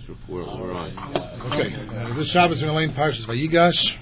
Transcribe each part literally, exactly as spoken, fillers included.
Shabbos report. We're on. Okay, uh, this Shabbos we're going to learn Parshas Vayigash.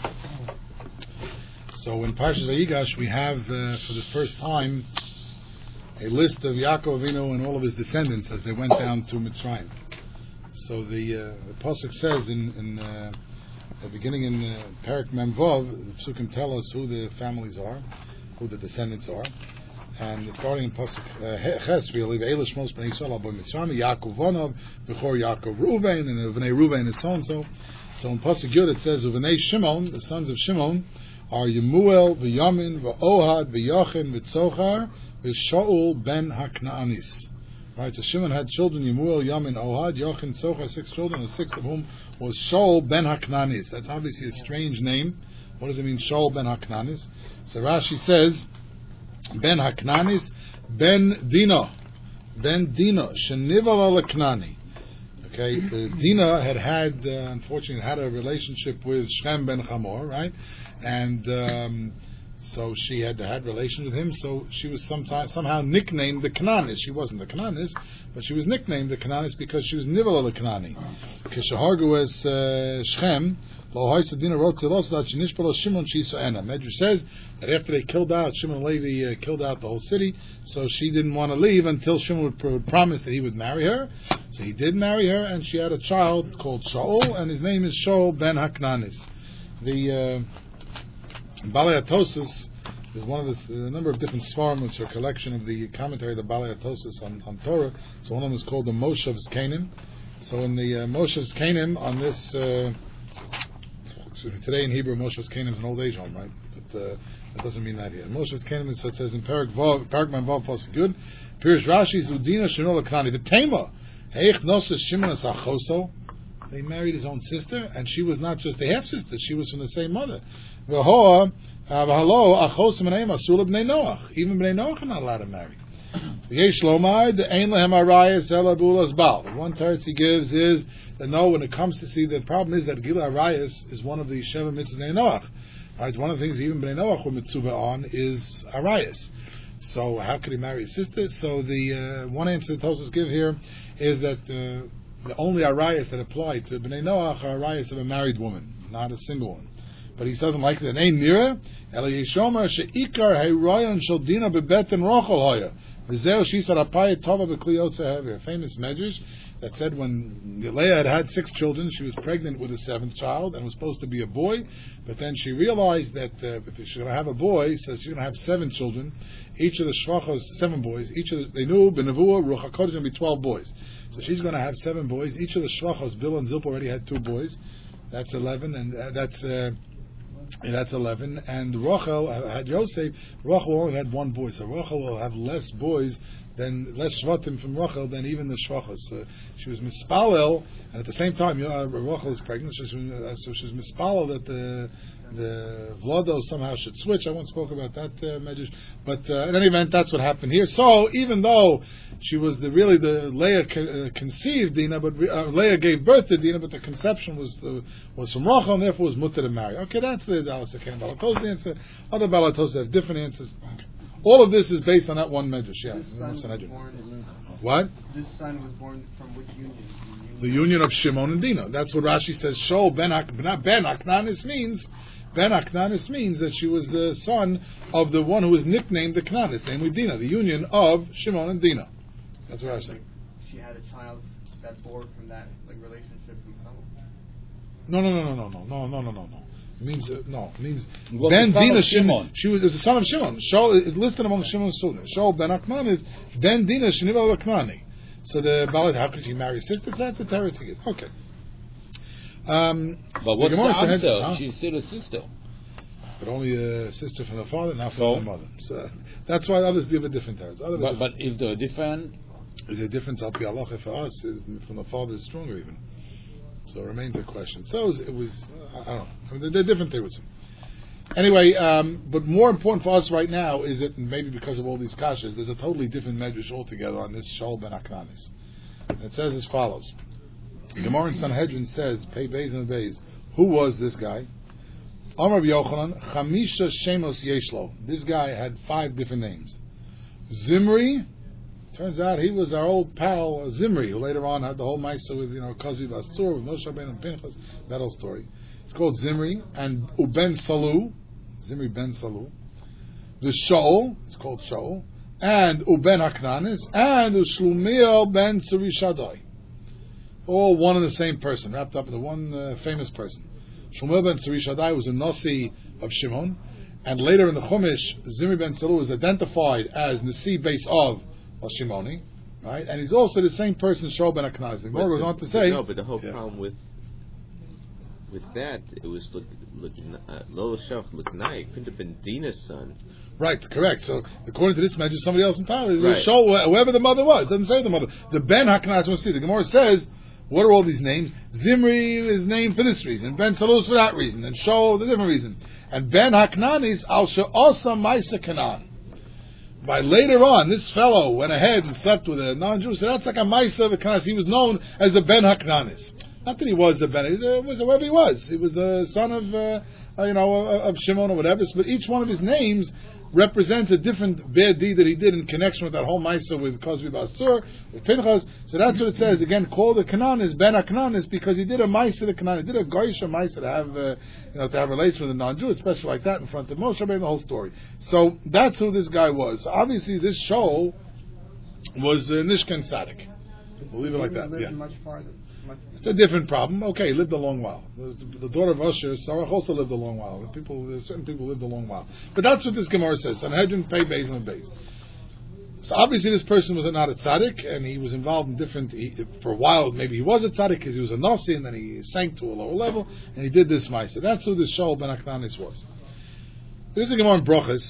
So in Parshas Vayigash we have, uh, for the first time, a list of Yaakov Avinu and all of his descendants as they went down to Mitzrayim. So the, uh, the Pasuk says in, in uh, the beginning in uh, Perek Mem Vav, the Psukim tell us who the families are, who the descendants are. And starting in Pasuk uh, Ches, really, Ve'ela Shmos Bnei Yisrael Abo Mitzrayim, Yaakov Vanov, Bechor Yaakov Reuven, and Vnei Reuven is so and so. So in Pasuk Yud it says, Vnei Shimon, the sons of Shimon, are Yemuel, V'Yamin, V'Ohad, V'Yachin, V'Tzochar, V'Shaul ben HaKnaanis. Right, so Shimon had children, Yemuel, Yamin, Ohad, Yachin, Tzochar, six children, the sixth of whom was Shaul ben HaKnaanis. That's obviously a strange name. What does it mean, Shaul ben HaKnaanis? So Rashi says, Ben HaKnanis, Ben Dino, Ben Dino, Shenival al-Knani. Okay, uh, Dina had had, uh, unfortunately, had a relationship with Shem ben Hamor, right? And um, so she had had relations with him. So she was sometime, somehow nicknamed the Kananis. She wasn't the Kananis, but she was nicknamed the Kananis because she was Nival al-Knani. Kishahargu es Shem. Medrash says that after they killed out, Shimon and Levi uh, killed out the whole city, so she didn't want to leave until Shimon would pr- promise that he would marry her. So he did marry her, and she had a child called Shaul, and his name is Shaul ben HaKnanis. The uh, Balei Atosus is one of the a number of different svarim. It's a collection of the commentary of the Balei Atosus on, on Torah. So one of them is called the Moshav's Canaan. So in the uh, Moshav's Canaan, on this. Uh, Today in Hebrew, Moshe's Canaan is an old age home, right? But uh, that doesn't mean that here. Moshe's Canaan, so it says in Perek Vav, Perek Man Vav, Pasuk Yud, Pirish Rashi, Zudina Shemol Akani, the Tema, Heich Nosus Shimon Asachoso. They married his own sister, and she was not just a half sister; she was from the same mother. V'hoa, v'halo Achos Meneim Asul Bnei Noach. Even Bnei Noach are not allowed to marry. V'yesh Lomai, the Ein Lehem Arayas Elabulas Bal. The one teretz he gives is that no, when it comes to see, the problem is that Gila Arayas is one of the Sheva Mitzvahs Bnei Noach. Right, one of the things even Bnei Noach were mitzvah on is Arayas. So how could he marry his sister? So the uh, one answer the Tosfos give here is that uh, the only Arayas that apply to Bnei Noach are Arayas of a married woman, not a single one. But he doesn't like that. Ein nira ela yishomer sheikar hayrayon shel dina bebeten rochel hoya v'zeu shisar apayit tova b'kliyot zehever. A famous medrash that said when Leah had had six children, she was pregnant with a seventh child and was supposed to be a boy, but then she realized that uh, if she's going to have a boy, so she's going to have seven children. Each of the shvachos, seven boys. Each of the, they knew b'nevuah ruach hakodesh going to be twelve boys. So she's going to have seven boys. Each of the shvachos, Bill and Zilpah already had two boys. That's eleven, and uh, that's. Uh, And that's eleven. And Rachel had Yosef. Rachel only had one boy, so Rachel will have less boys than less shvatim from Rachel than even the shvachos. Uh, she was mispalel, and at the same time, you know, Rachel is pregnant, so, she, uh, so she's mispalel that the the Vlado somehow should switch. I once spoke about that uh, medrash, but uh, in any event, that's what happened here. So even though she was the really the Leah co- uh, conceived Dina, but uh, Leah gave birth to Dina, but the conception was uh, was from Rachel, and therefore was mutter to marry. Okay, that's the Dallas Akan Balatos answer. Other Balatos have different answers. Okay. All of this is based on that one medrash. Yeah. This son was born in, what? This son was born from which union? The union of Shimon and Dina. That's what Rashi says. Shol ben Ak- Ben Aknanis means. Ben Aknanis means that she was the son of the one who was nicknamed the Knanis, namely Dina, the union of Shimon and Dina. That's what I say. She had a child that bore from that like relationship from Chama. No, no, no, no, no, no, no, no, no, no. It means uh, no. It means Well, Ben the son Dina of Shimon. She was the son of Shimon. Shaul is listed among Shimon's children. Shaul Ben Aknan is Ben Dina Sheniva Aknani. So the Balad, how could she marry sisters? That's a territory. Okay. Um, But what's the, Gemara answer? said, huh? She's still a sister. But only a sister from the father, not from So? the mother. So that's why others give a different territory. Other But, but if they're different, is a difference al pi halacha for us from the father is stronger even. So it remains a question. So it was, it was I don't know. I mean, they're different theories. Anyway, um, but more important for us right now is that maybe because of all these kashas, there's a totally different medrash altogether on this Shaul ben Aknanis. It says as follows: the Gemara in Sanhedrin says, "Pei Beis and Beis, who was this guy?" Amar Yochanan, Chamisha Shemos Yeshlo. This guy had five different names: Zimri, Turns out he was our old pal uh, Zimri, who later on had the whole Maisa with, you know, Kazi Bastur, with Moshe Rabbeinu and Pinchas, that whole story. It's called Zimri, and Uben Salu, Zimri ben Salu, the Shaul, it's called Shaul, and Uben Haknanis, and Shlumiel ben Surishadai. All one and the same person, wrapped up in the one uh, famous person. Shlumiel ben Surishadai was a Nasi of Shimon, and later in the Chumash, Zimri ben Salu is identified as Nasi base of Shimoni, right? And he's also the same person, Shaul ben Haknanis. The Gemara goes on to say, no, but the whole yeah. problem with with that, it was look look Lola Shaf Luknai. It couldn't have been Dina's son. Right, correct. So according to this measure, somebody else entirely. Right. Show whoever the mother was. It doesn't say the mother. The Ben Haknanis must see. The Gemara says, what are all these names? Zimri is named for this reason. Ben Salu for that reason. And Shaul the different reason. And Ben Haknanis al she'asa Maisa Kanan. By later on, this fellow went ahead and slept with a non-Jew. So that's like a Maisa of Kanas. He was known as the Ben Haknanis. Not that he was a Ben. He was whoever he was. He was the son of, uh, you know, of Shimon or whatever. But each one of his names represents a different bad deed that he did in connection with that whole Maisa with Kozbi Basur, with Pinchas. So that's what it says. Again, called the Kananis, Ben HaKananis, because he did a Maisa to Kanan. He did a Goyisha Maisa to have, uh, you know, to have relations with a non-Jew, especially like that in front of Moshe Rabbeinu, the whole story. So that's who this guy was. So obviously, this show was uh, Nishkan Tzaddik. We'll leave it like that. Yeah. Much farther. It's a different problem. Okay, he lived a long while. The, the daughter of Usher, Sarach, also lived a long while. The people, certain people lived a long while. But that's what this Gemara says. Sanhedrin, pay Beis and Beis. So obviously this person was not a tzaddik, and he was involved in different, he, for a while maybe he was a tzaddik because he was a nasi, and then he sank to a lower level, and he did this ma'aseh. That's who this Shaul ben Haknanis was. Here's the Gemara in Brochus,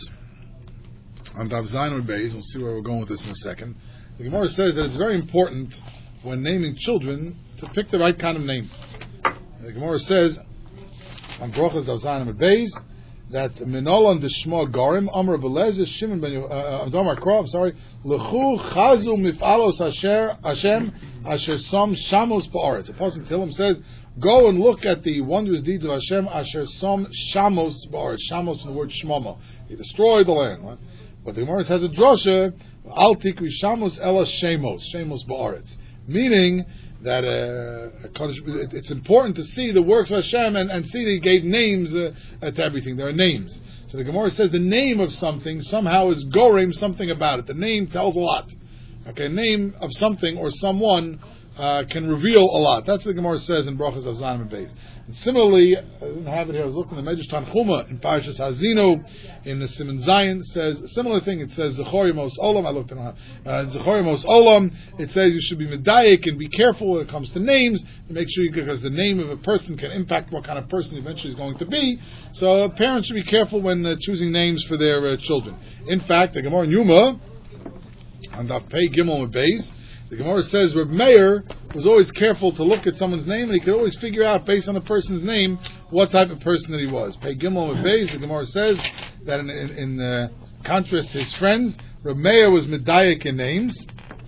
on Daf Zayin and Beis. We'll see where we're going with this in a second. The Gemara says that it's very important when naming children to pick the right kind of name. The Gemara says on Brochus Daf Zayin and Beis that Minolan Deshma Garim Amar Belez Shimon ben Amar Kro. I'm sorry. Lechu Chazu Mifalos Asher Hashem Asher Som Shamos Ba'aretz. The Pasuk Tehillim says, "Go and look at the wondrous deeds of Hashem Asher Som Shamos Ba'aretz." Shamos in the word Shmama. He destroyed the land. Right? But the Gemara has a drasha, Al Tikri Shamos Ela Shemos Shemos Ba'aretz, meaning that uh, it's important to see the works of Hashem and, and see that He gave names uh, to everything. There are names. So the Gemara says the name of something somehow is gorem something about it. The name tells a lot. Okay, name of something or someone uh, can reveal a lot. That's what the Gemara says in Brachas of Zayin and Beis. And similarly, I didn't have it here. I was looking at the Medrash Tanchuma in Parashas Hazino in the Siman Zayin. Says a similar thing. It says Zechor Mos Olam. I looked at it. Zechor Mos Olam. It says you should be medayik and be careful when it comes to names. Make sure you, because the name of a person can impact what kind of person eventually is going to be. So parents should be careful when uh, choosing names for their uh, children. In fact, the Gemara in Yuma on Daf Pei Gimel and Beis, the Gemara says Reb Meir was always careful to look at someone's name, and he could always figure out, based on the person's name, what type of person that he was. Pei Gimel and Beis, the Gemara says that in, in, in uh, contrast to his friends, Reb Meir was medayik in names.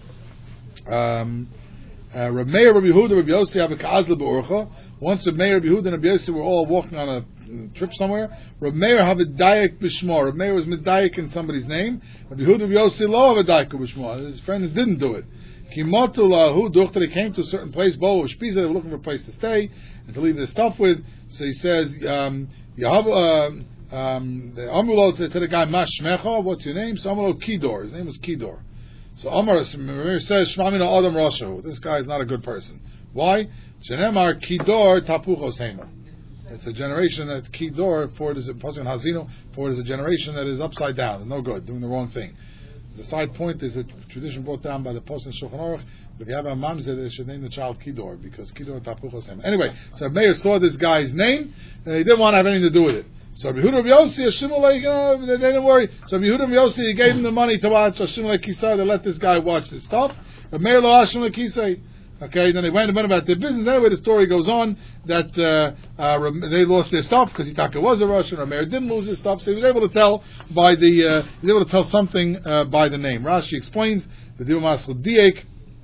Um, uh, Reb Meir, Reb Yehuda, Reb Yossi, Avik Azla Be'orcha. Once Reb Meir, Reb Yehuda, and Reb Yossi were all walking on a trip somewhere. Reb Meir have a dayak b'shmo. Reb Meir was medayik in somebody's name. Reb Yehuda, Reb Yossi, lo have a dayak b'shmo. His friends didn't do it. Kimatu lahu duchta. They came to a certain place. Bo shpiza. They were looking for a place to stay and to leave their stuff with. So he says, um, Yahav, uh, um, the Amulo to, to the guy Mashmecha. What's your name? So Amulo Kidor. His name was Kidor. So Amar says, Shmamina Adam Rashu. This guy is not a good person. Why? Shenemar Kidor Tapuchos Hema. It's a generation that Kidor, for it is a Pasuk Hazino, for it is a generation that is upside down, no good, doing the wrong thing. The side point is a tradition brought down by the Post in Shulchan Aruch. But if you have a mamzer, they should name the child Kidor, because Kidor Tapuchos Hema. Anyway, so Meir saw this guy's name, and he didn't want to have anything to do with it. So Yehuda Yossi, Shimulei, uh, they didn't worry. So Yehuda Yossi, he gave him the money to watch Shimulei Kisar. They let this guy watch this stuff. But Meir lo Shimulei Kisar. Okay, then they went about their business. Anyway, the story goes on that uh, uh, they lost their stuff because Itaka was a Russian. Rameir didn't lose his stuff, so he was able to tell by the uh, he was able to tell something uh, by the name. Rashi explains the Dimas Diek.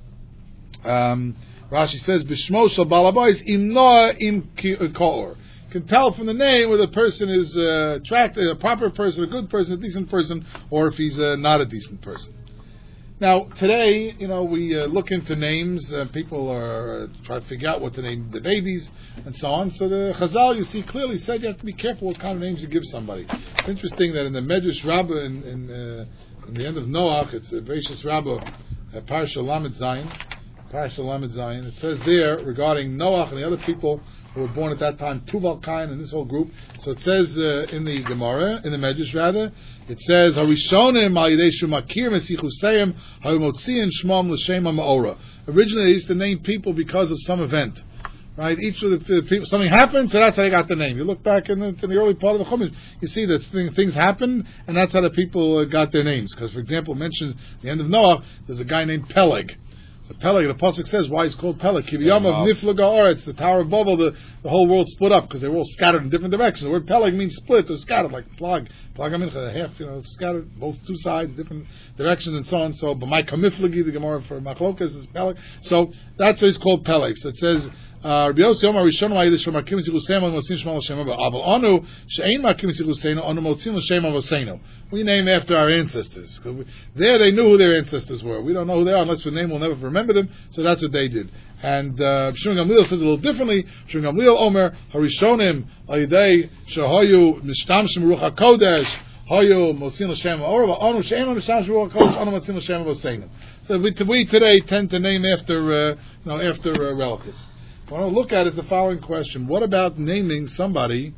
Um, Rashi says Bishmo Shal Balabais im Noah im Kaor. Can tell from the name whether the person is uh, attractive, a proper person, a good person, a decent person, or if he's uh, not a decent person. Now, today, you know, we uh, look into names. Uh, people are uh, trying to figure out what to name the babies and so on. So the Chazal, you see, clearly said you have to be careful what kind of names you give somebody. It's interesting that in the Medrash Rabbah, in, in, uh, in the end of Noach, it's a Bereishis Rabbah, uh, Parasha Lamed Zayin, Parasha Lamed Zayin. It says there regarding Noach and the other people who were born at that time, Tuval Kain and this whole group. So it says uh, in the Gemara, in the Medrash rather, it says, Harishonim al Yidei Shumakir Mesichuseim Harimotziin Shmom L'Shem HaMa'ora. Originally, they used to name people because of some event. Right? Each of the, the people, something happened, so that's how they got the name. You look back in the, in the early part of the Chumash, you see that thing, things happen, and that's how the people uh, got their names. Because, for example, it mentions at the end of Noah, there's a guy named Peleg. So Peleg, the Pasuk says, why he's called Peleg? Kibiyam of Niflaga Oretz, the Tower of Babel, the, the whole world split up because they were all scattered in different directions. The word Peleg means split or scattered, like plag, plag amincha, half, you know, scattered, both two sides, different directions and so on. So, but my kamiflagi, the Gemara for Machlokas is Peleg. So that's why he's called Peleg. So it says, Rabbi Yossi Omar Rishon Ma'ideh Shomarkim Sichuseim Anu Motzim Shema L'Shem Haba Aval Anu She'ein Markim Sichuseinu Anu Motzim L'Shem Havoseinu. We name after our ancestors. We, there they knew who their ancestors were. We don't know who they are unless we name. We'll never remember them. So that's what they did. And uh, Shimon Gamliel says a little differently. Shimon Gamliel Omer Harishonim Ayidei Shehayu Mishtamshim Ruach Hakodesh Hayu Motzim L'Shem Ha'ora Anu She'ein Mishtamshim Ruach Hakodesh Anu Motzim L'Shem Havoseinu. So we, we today tend to name after uh, you know after uh, relatives. What I want to look at is the following question. What about naming somebody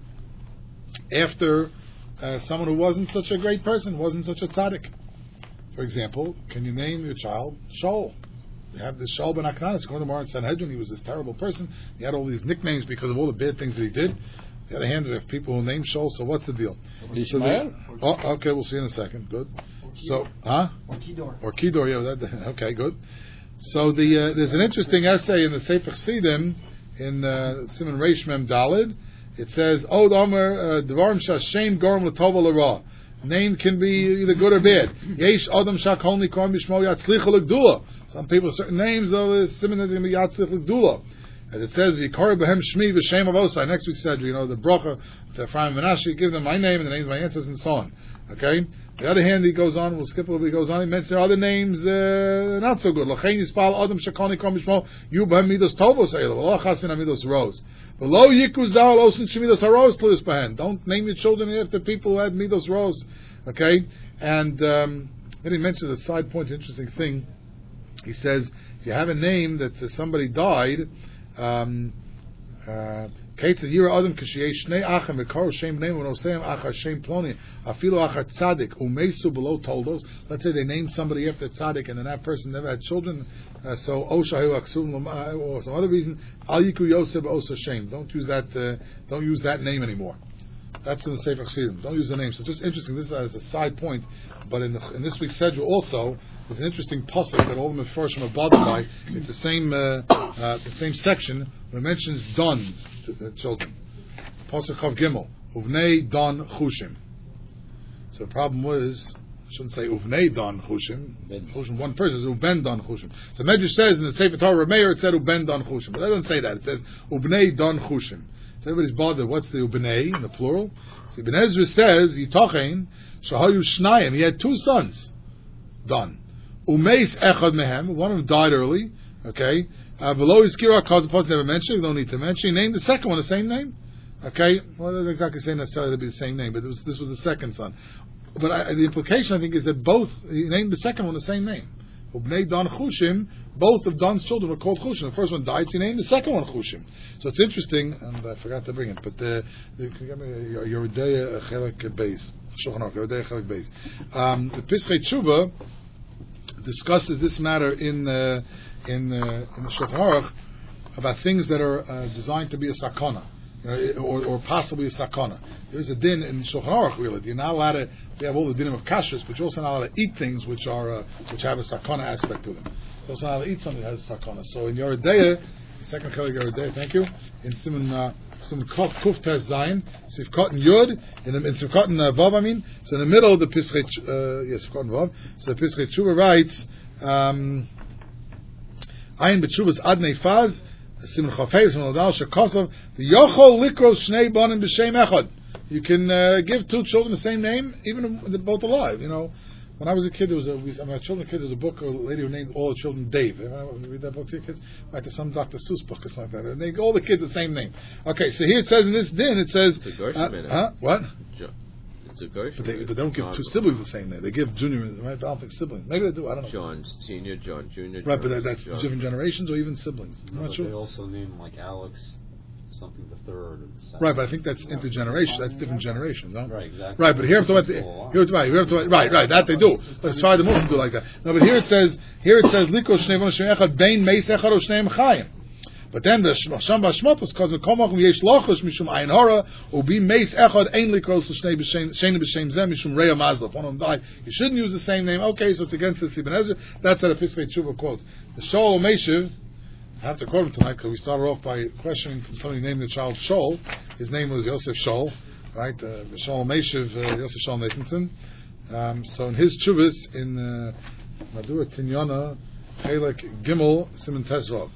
after uh, someone who wasn't such a great person, wasn't such a tzaddik? For example, can you name your child Shaul? You have this Shaul ben Aknanis, according to Mar and Sanhedrin, he was this terrible person. He had all these nicknames because of all the bad things that he did. The other hand, there are people who name Shaul, so what's the deal? So they, oh, okay, we'll see in a second. Good. So, huh? Or Kidor. Or Kidor, yeah, that, okay, good. So the uh, there's an interesting essay in the Sefer Chassidim in uh, Simon Reish Mem Dalid. It says, "Od Omer Dvarim Shashem Gorm L'Tova L'Ra." Name can be either good or bad. Yesh Adam Shakol Nikom Bishmo Yatzlicha L'Gdula. Some people certain names though is similar to Yatzlicha L'Gdula. As it says, "V'Yikar Behem Shmi V'Shem Avosai." Next week said, you know, the bracha to Ephraim and Menashe, give them my name and the names of my ancestors and so on. Okay. On the other hand, he goes on. We'll skip a little bit. He goes on. He mentions other names uh, not so good. L'chein yispal Adam Shakol Nikom Bishmo Yu Behem Midos Tovos Eilu V'Lo Chas Min Midos Rose. V'Lo Yiku Zal Osin Shemidos Haros Tluis Behen. Don't name your children after people who had Midos Rose. Okay. And um, then he mentions a side point, interesting thing. He says if you have a name that uh, somebody died. Um, uh, Let's say they name somebody after tzaddik and then that person never had children, uh, so or some other reason, don't use that uh, don't use that name anymore. That's in the Sefer Chassidim. Don't use the name. So just interesting. This is as a side point, but in, the, in this week's schedule also there's an interesting pasuk that all the Mefarshim are bothered by. It's the same uh, uh, the same section where it mentions dons, the children. Pasuk Chav Gimel, Uvnei Don Chushim. So the problem was, I shouldn't say Uvnei Don Chushim. Chushim, one person is Uben Don Chushim. So Medrash says in the Sefer Torah Meir it said Uben Don Chushim, but it doesn't say that. It says Uvnei Don Chushim. So everybody's bothered. What's the Ubnei in the plural? So Ibn Ezra says Yitochein Shahayu Shnayim. He had two sons. Done. Umeis Echad Mehem. One of them died early. Okay. Below his Kira cause the post never mentioned. No need to mention. He named the second one the same name. Okay. Well, it doesn't exactly say necessarily to be the same name, but it was, this was the second son. But I, the implication I think is that both he named the second one the same name. Ubnei Don Chushim, both of Don's children were called Chushim. The first one died, so he named the second one Chushim. So it's interesting, and I forgot to bring it, but the, the can you give me Yoreh Deah Chelik Beis, Shulchan Aruch, Yoreh Deah Chelik Beis. Um, the Pischei Tshuva discusses this matter in uh, in uh, in the Shulchan Aruch about things that are uh, designed to be a sakana. You know, or, or possibly a sakana. There's a din in Shulchan Aruch really. You're not allowed to. We have all the dinim of kashrus, but you're also not allowed to eat things which are uh, which have a sakana aspect to them. You're also not allowed to eat something that has a sakana. So in Yoreh Deah, second chelik Yoreh Deah, thank you. In Simon uh, Simon Kuf Kuf Tes Zayin, Sifkat and Yud, in the in Sifkat and uh, Vav, I mean. So in the middle of the Pischei, uh, yes, Sifkat and Vav. So the Pischei Tshuva writes, um, Ayin B'Tshuvas Adnei Faz. Simon Chafei, Simon Odal, Shekosov, the Yochol Likros Shnei Banim B'Shem Echad. You can uh, give two children the same name, even if they're both alive. You know, When I was a kid, there was a we, I mean, my children kids. There was a book. A lady who named all the children Dave. You read that book to your kids? Right, there's some Doctor Seuss book or something like that. And they all the kids the same name. Okay, so here it says in this din, it says, It's a Gershon uh, minute. huh? What? Jo- It's a Gershon. But they, minute. but they don't give two John- siblings the same name. They give junior, right? I don't think siblings. Maybe they do. I don't know. John Senior, John Junior. Right, but John, that, that's John. different generations or even siblings. I'm No, not but sure. They also name like Alex something the third or the second. Right, but I think that's intergeneration. That's different generations, no? Right, exactly. Right, but here I'm talking about the, here it's right, here I'm talking, right, right, that they do. But as far as the Muslims do like that. No, but here it says, here it says, Liko shnei v'no shnei echad bein meis echad o shneim chayim. But then the Sham Bashmatos cause the Komakum yesh lochus mishum ayin hora ubi meis echad ein likros shnei b'shem sheni b'shem zeh mishum reya mazlov. One of them died. You shouldn't use the same name. Okay, so it's against the Ibn Ezra. That's how the Piskei Tshuva quotes. The Shaul Meshiv. I have to quote him tonight because we started off by questioning somebody named the child Shaul. His name was Yosef Shaul, right? Uh, Shaul Meshiv, uh, Yosef Shaul Nathanson. Um, so in his chuvas in Madura Tinyana, Chelek Gimel Simon Tesvav.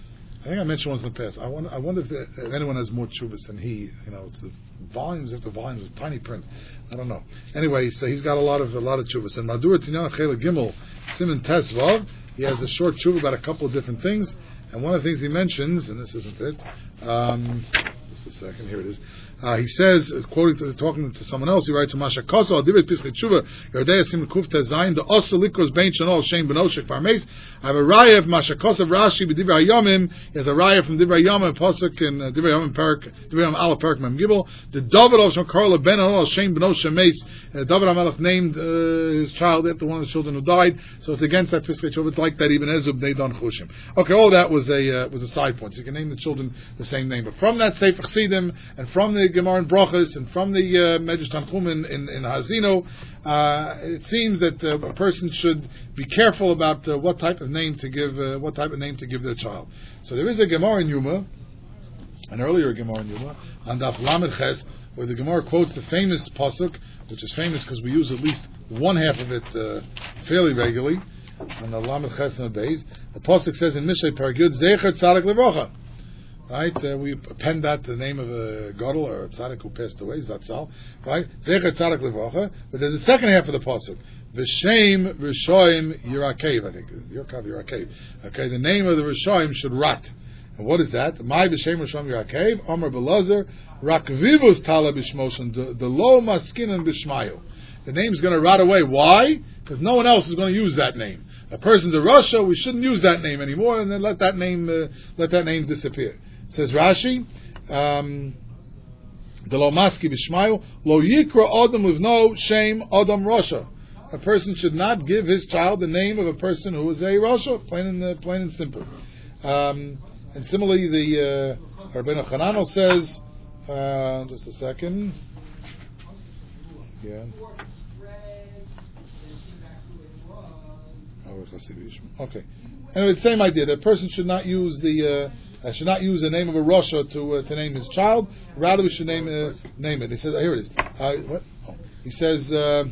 I think I mentioned once in the past. I wonder, I wonder if, the, if anyone has more chuvas than he. You know, it's the volumes after volumes with tiny print. I don't know. Anyway, so he's got a lot of a lot of chuvas. And Madura Tinyana Chelek Gimel Simon Tesvav. He has a short tshuva about a couple of different things, and one of the things he mentions, and this isn't it. Um, just a second, here it is. Uh, he says, quoting to talking to someone else, he writes, "Masha koso al divrei piskei tshuva yerdei asim kufta zayin the osa likros bein shanol shem benoshek parmes." I have a raya of Masha koso of Rashi b'divrei Hayomim. He has a raya from divrei Hayomim pasuk in uh, divrei Hayomim parak divrei Hayomim ala parak mem gibel. The David al shon karla ben al shem benoshek meis. David HaMelech named uh, his child after one of the children who died, so it's against that piskei tshuva. It's like that even Ezub they don't chushim. Okay, all that was a uh, was a side point. So you can name the children the same name, but from that Sefer Chassidim and from the Gemara in Brachos and from the uh, Medrash Tanchum in, in, in Hazino, uh, it seems that uh, a person should be careful about uh, what type of name to give, uh, what type of name to give their child. So there is a Gemara in Yuma, an earlier Gemara in Yuma, on Daf Lamed Ches, where the Gemara quotes the famous pasuk, which is famous because we use at least one half of it uh, fairly regularly, on the Lamed Ches and the Beis. The pasuk says in Mishlei Perek Yud, Zecher Tzadik Livrocha. Right, uh, we append that to the name of a gadol or a tzaddik who passed away, Zatzal. Right, Zecher Tzadik Livrocha. But there's the second half of the pasuk, V'Shem Rishoim Yirakev. I think Yirkav Yirakev. Okay, the name of the Rishoim should rot. And what is that? My B'Shem Rishoim Yirakev. Amar Belazar Rakvivus Tala B'Shmoshen. The Lo Maskinan B'Shmayu. The name is going to rot away. Why? Because no one else is going to use that name. A person's a Russia, we shouldn't use that name anymore, and then let that name uh, let that name disappear. Says Rashi, um, the Lo Maski B'Shmayu Lo Yikra Adam with no shame Adam Russia. A person should not give his child the name of a person who is a Russia, plain and uh, plain and simple. Um, and similarly, the uh, Rabbeinu Chananel says, uh, just a second. Yeah. Okay. Anyway, the same idea. The person should not use the uh, uh, should not use the name of a Russia to uh, to name his child. Rather, we should name uh, name it. He says, oh, here it is. Uh, what? Oh. He says,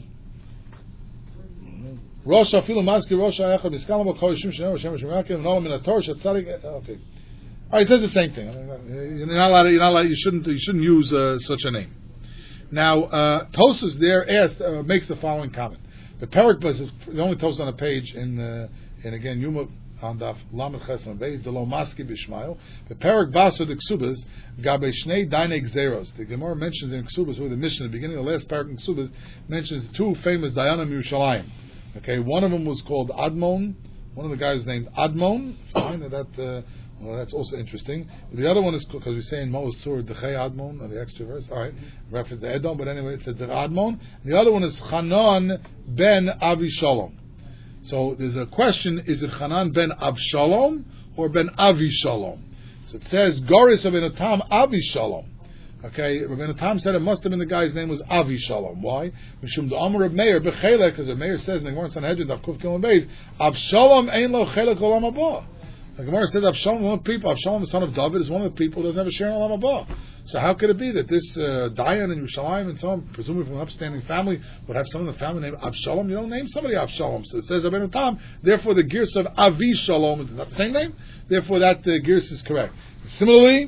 Russia filu maski Russia echad miskalam b'kol yishim shenei Hashem shemirakim v'nolam min haTorah shetzadik. Okay. All right. It says the same thing. You're not allowed. You're not allowed. You shouldn't. You shouldn't use uh, such a name. Now, uh, Tosas there asked uh, makes the following comment. The Perek is the only Tosas on the page in uh, in again Yuma on Daf Lamed Ches and Beis the Lo Maski B'Shmayu. The Perek Baso the Ksubas Gabe Shnei Dainei Gzeros. The Gemara mentions in Ksubas, where the Mishnah, the beginning of the last Perek in Ksubas, mentions the two famous Dayanim Yerushalayim. Okay, one of them was called Admon. One of the guys was named Admon. Fine, that. Uh, Well, that's also interesting. The other one is because we say in Ma'os Surah Dechei Admon, the extra verse. All right, reference to Edom, but anyway, it's a Admon. The other one is Chanan ben Avishalom. So there's a question: is it Chanan ben Avshalom or ben Avishalom? So it says Goris Rabbeinu Tam Avishalom. Okay, Rabbeinu Tam said it must have been the guy's name was Avishalom. Why? Mishum the Amar of Meir Bechelek, because the Meir says in the Gemara Sanhedrin Daf Kuf Gimel Beis, Avshalom ein lo chelek olam haba. The Gemara said Avshalom, one of the people, Avshalom, the son of David, is one of the people who doesn't have a share in Olam Haba. So how could it be that this uh, Dayan in Yerushalayim and someone, presumably from an upstanding family, would have someone in the family named Avshalom? You don't name somebody Avshalom. So it says Rabbeinu Tam. Therefore, the Girs of Avishalom is not the same name. Therefore, that uh, Girs is correct. Similarly,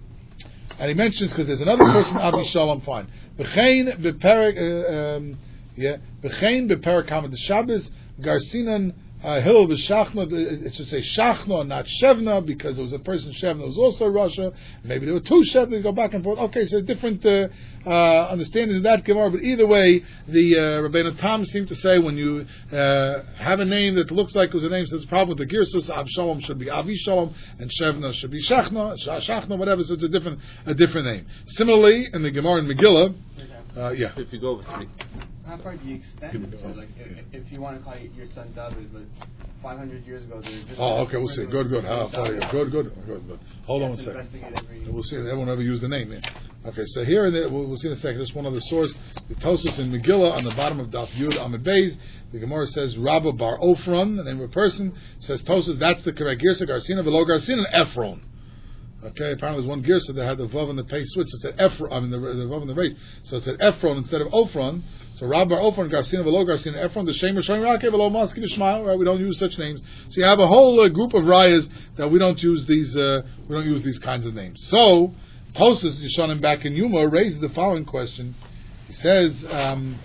and he mentions because there's another person Avishalom. Fine. V'chein b'perek. Uh, um, Yeah. V'chein beperakam the Shabbos garsinan uh, Hillel v'shachna. It should say shachna, not shevna, because there was a person shevna who was also Russia. Maybe there were two shevna. They go back and forth. Okay, so different uh, uh, understandings of that Gemara. But either way, the uh, Rabbeinu Tam seemed to say when you uh, have a name that looks like it was a name, so there's a problem with the girsus. Avshalom should be Avishalom, and shevna should be shachna, shachna, whatever. So it's a different a different name. Similarly, in the Gemara in Megillah, uh, yeah. If you go over three, How far do you extend it? So, like, if, if you want to call your son David, but five hundred years ago, there was just... Oh, okay, we'll see. Good, good. How far you go? Good, good, good, good. Hold on one You have to second. investigate every- We'll see. Everyone ever use the name. Yeah. Okay, so here in the, we'll, we'll see in a second. Just one other source. The Tosfos in Megillah on the bottom of Daf Yud Amid Beis. The Gemara says Rabba Bar Ofron, the name of a person. Says Tosfos, that's the correct Girsa. Garsina Velo Garsina Ephron. Okay, apparently there's one Girsa that had the Vav and the Pei switch. So it said Ephron. I mean the, the Vav and the Resh. So it said Ephron instead of Ofron. So Rabba Bar Ofron Garsina Velo Garsina Ephron. The Shem Rishon Rakeh Velo Maski B'Shmael. Right, we don't use such names. So you have a whole uh, group of rayas that we don't use these. Uh, we don't use these kinds of names. So Tosfos Yeshanim back in Yuma raised the following question. He says, um,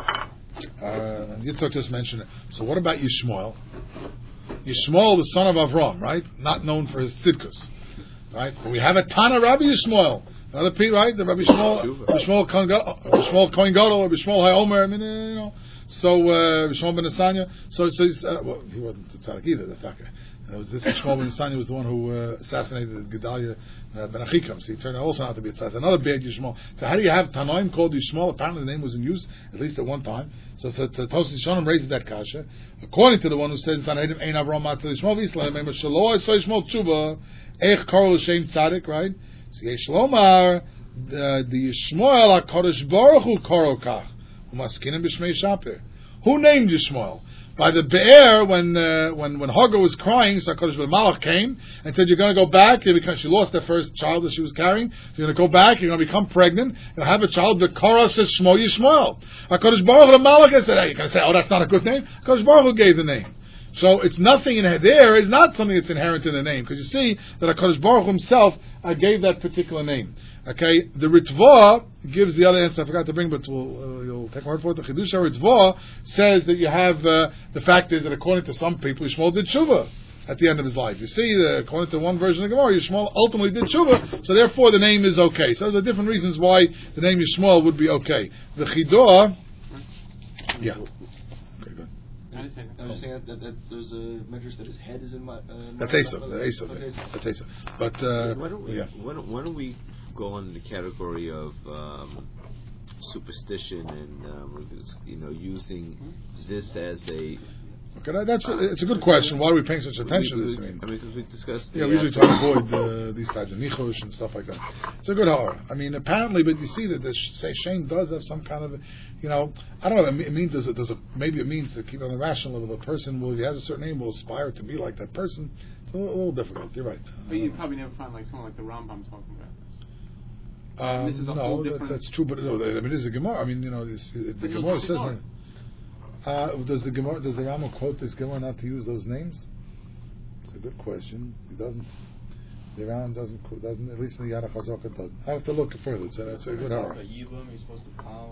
uh, Yitzchak just mentioned it. So what about Yishmael? Yishmael, the son of Avram, right? Not known for his tzidkus, right? But we have a Tana Rabbi Yishmael. Another P, right? The Rabbi Yishmael, Yishmael Kohen Gadol, Yishmael Kohen Gadol, or Yishmael HaOmer. I mean, you know. So uh, Yishmael ben Asanya. So, so he's, uh, well, he wasn't the tzaddik either. The taka. Uh, was this Yishmael ben Asanya was the one who uh, assassinated Gedalia uh, ben Achikam. So he turned out also out to be a tzaddik. Another bad Yishmael. So how do you have Tanoim called Yishmael? Apparently the name was in use at least at one time. So so Tosfos Yeshanim raises that kasha. According to the one who says Sanhedrin Ein Avram Matzil Yishmael V'Yisrael Meimer Shelo So Yishmael Tshuva Eich Karol L'Shem Tzaddik, right? So Yesh Lomar the Yishmael HaKadosh Baruch Hu Karo Kach Umaskinim B'Shmei Shapir. Who named Yishmael? By the Be'er, when uh, when when Hagar was crying, so HaKadosh Baruch Malach came and said, "You're going to go back because she lost the first child that she was carrying. You're going to go back. You're going to become pregnant. You'll have a child." The Korah says, "Shmo Yishmael." HaKadosh Baruch Hu Malach said, "Hey, you're going to say, oh, that's not a good name." HaKadosh Baruch Hu gave the name. So it's nothing in there is not something that's inherent in the name, because you see that HaKadosh Baruch Hu himself uh, gave that particular name. Okay, the Ritva gives the other answer. I forgot to bring, but we'll, uh, you'll take my word for it. The Chidush Ritva says that you have uh, the fact is that according to some people, Yishmael did tshuva at the end of his life. You see, uh, according to one version of the Gemara, Yishmael ultimately did tshuva, so therefore the name is okay. So there are different reasons why the name Yishmael would be okay. The Chidah, yeah. I was just saying that, that, that there's a measure that his head is in my. Uh, That's Esav. That's Esav. That's Esav. But uh, why don't we? Yeah. Why don't, why don't we go on the category of um, superstition and um, you know using this as a. Okay, that, that's it's a good question. Why are we paying such attention we, to this? we, I mean, I mean, because we discussed. yeah, we usually try to avoid uh, these types of nichosh and stuff like that. It's a good horror. I mean, apparently, but you see that the say Shane does have some kind of, you know, I don't know. It means does it does it maybe it means to keep it on the rational level. A person will, if he has a certain name, will aspire to be like that person. It's a little, a little difficult. You're right. But you probably never find like someone like the Rambam talking about this. Um, This is a no, whole that, different- that's true. But no, I mean, it is a Gemara. I mean, you know, this, the But Gemara he'll says. ignore it. Uh, does the Gemara, does the Rambam quote this Gemara not to use those names? It's a good question. He doesn't. The Rambam doesn't. quote- Doesn't at least in the Yad HaChazaka doesn't. I have to look further. So that's a good horror. But Yibum, you're supposed to call.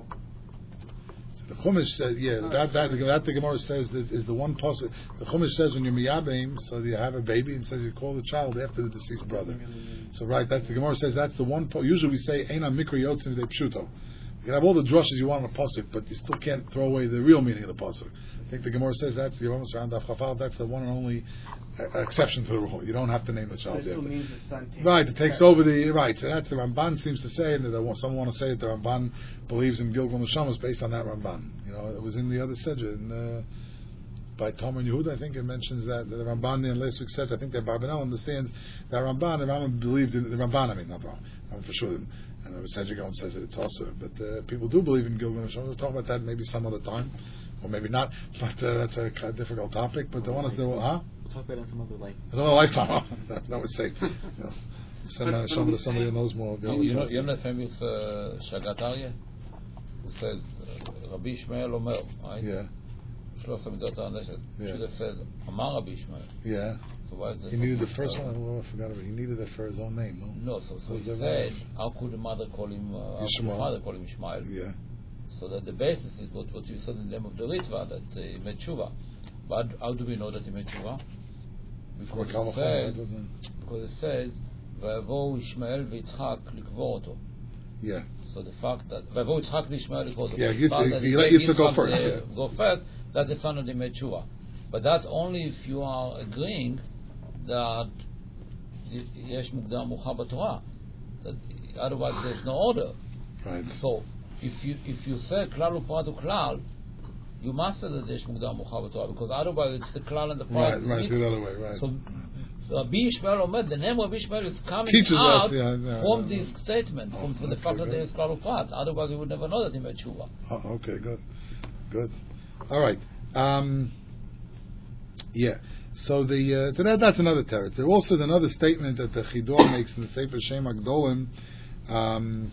So the Chumash says, yeah, that that the, that the Gemara says that is the one pasuk. The Chumash says when you're miyabeim, so you have a baby, and says you call the child after the deceased brother. So right, that the Gemara says that's the one. Po- Usually we say Eina Mikra Yotzin V'Dei Pshuto. You can have all the drushes you want on a pasuk, but you still can't throw away the real meaning of the pasuk. I think the Gemara says that's the Rambam around Daf Chafal. That's the one and only uh, exception to the rule. You don't have to name the But child it still after. means the son takes Right, it takes over the right. So that's the Ramban seems to say, and that some want to say that the Ramban believes in Gilgal Neshamas based on that Ramban. You know, it was in the other Sedra in, uh, by Tomer and Yehuda. I think it mentions that the Ramban in last week's Sedra. I think that Barbanel understands that Ramban. The Ramban believed in the Ramban. I mean, not wrong. I'm for sure. And the Sedra Gaon says that it's also. But uh, people do believe in Gilgal Neshamas. We'll talk about that maybe some other time, or maybe not. But uh, that's a kind of difficult topic. But the one is the huh? We'll talk about it in some other life. Another lifetime. that, that would say. You know. Send uh, somebody, somebody who knows more. You, you know, you know the famous uh, Shagat Aryeh, who says uh, Rabbi Ishmael Omer, right? Yeah, Shlosh Midot HaNeshet. Yeah. Should have said Amar Rabbi Ishmael. yeah. So why is it? He needed the first one. Oh, I forgot about it. He needed it for his own name. No. No, so, so Was he there said, one? how could the mother call him? Uh, how could Ishmael. the father call him Ishmael? Yeah. So that the basis is what, what you said in the name of the Ritva, that uh, he made tshuva. But how do we know that he made tshuva? Because it says, because it says, "Vayavo Ishmael v'Yitzchak likvor oto." Yeah. So the fact that Vayavo Yitzchak v'Ishmael likvor oto. Yeah, the fact Yitzchak, that he he let gave Yitzchak go Yitzchak, first. uh, Yeah. Go first. That's the son of the made tshuva. But that's only if you are agreeing that yesh mugdar mucha b'Torah. That otherwise there's no order. Right. So if you if you say klal u'prat u'klal, you must say that yesh mugdar mucha b'Torah, because otherwise it's the klal and the prat. Right, right, the other way, right. So Rabbi Ishmael Omed, the name of Ishmael is coming Teaches out us, yeah, yeah, from yeah. this statement, from, from the Okay, fact that good. there is klal u'prat. Otherwise, we would never know that he made tshuva. Oh, okay, good, good. All right. Um, yeah. So the uh, so that, that's another teretz. There also is another statement that the Chidor makes in the Sefer Shem Agdolim, um,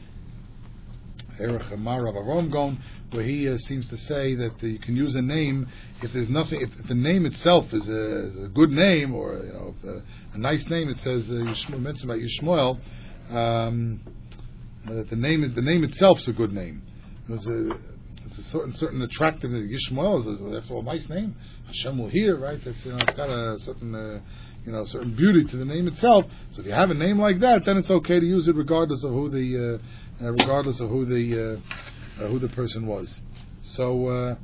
Erech Amar of Arom Gon, where he uh, seems to say that uh, you can use a name if there's nothing. If, if the name itself is a, is a good name, or you know, if a, a nice name, it says uh, Yishmael, mentioned about Yishmael, um, that the name the name itself is a good name. There's a, It's a certain certain attractiveness. Yishmael is a, after all, a nice name. Hashem will hear, right? It's, you know, it's got a certain uh, you know certain beauty to the name itself. So if you have a name like that, then it's okay to use it regardless of who the uh, uh, regardless of who the uh, uh, who the person was. So uh,